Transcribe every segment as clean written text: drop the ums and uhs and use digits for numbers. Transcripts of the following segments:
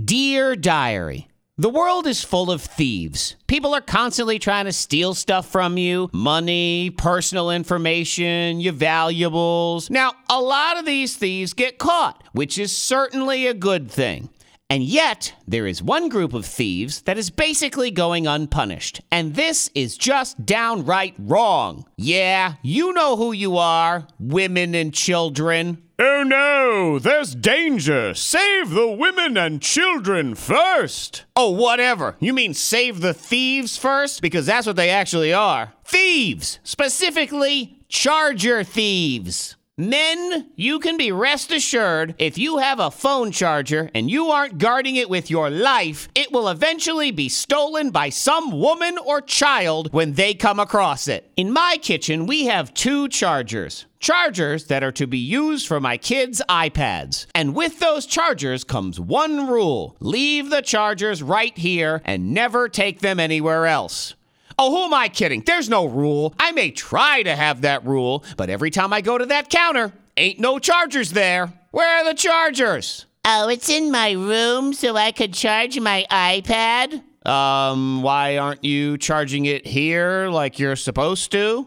Dear Diary, the world is full of thieves. People are constantly trying to steal stuff from you. Money, personal information, your valuables. Now, a lot of these thieves get caught, which is certainly a good thing. And yet, there is one group of thieves that is basically going unpunished. And this is just downright wrong. Yeah, you know who you are, women and children. Oh no, there's danger. Save the women and children first. Oh, whatever. You mean save the thieves first? Because that's what they actually are. Thieves! Specifically, charger thieves. Men, you can be rest assured if you have a phone charger and you aren't guarding it with your life, it will eventually be stolen by some woman or child when they come across it. In my kitchen, we have 2 chargers. Chargers that are to be used for my kids' iPads. And with those chargers comes one rule. Leave the chargers right here and never take them anywhere else. Oh, who am I kidding? There's no rule. I may try to have that rule, but every time I go to that counter, ain't no chargers there. Where are the chargers? Oh, it's in my room so I could charge my iPad. Why aren't you charging it here like you're supposed to?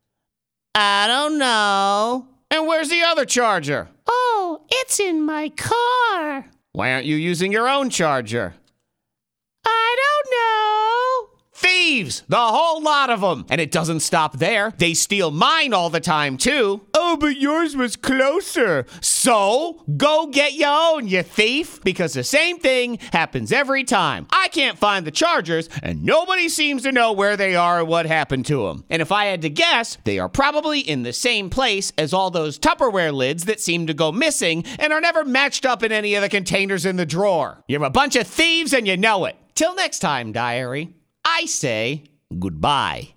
I don't know. And where's the other charger? Oh, it's in my car. Why aren't you using your own charger? I don't know. Thieves! The whole lot of them! And it doesn't stop there. They steal mine all the time, too. Oh, but yours was closer. So, go get your own, you thief! Because the same thing happens every time. I can't find the chargers, and nobody seems to know where they are or what happened to them. And if I had to guess, they are probably in the same place as all those Tupperware lids that seem to go missing and are never matched up in any of the containers in the drawer. You're a bunch of thieves and you know it. Till next time, diary. I say goodbye.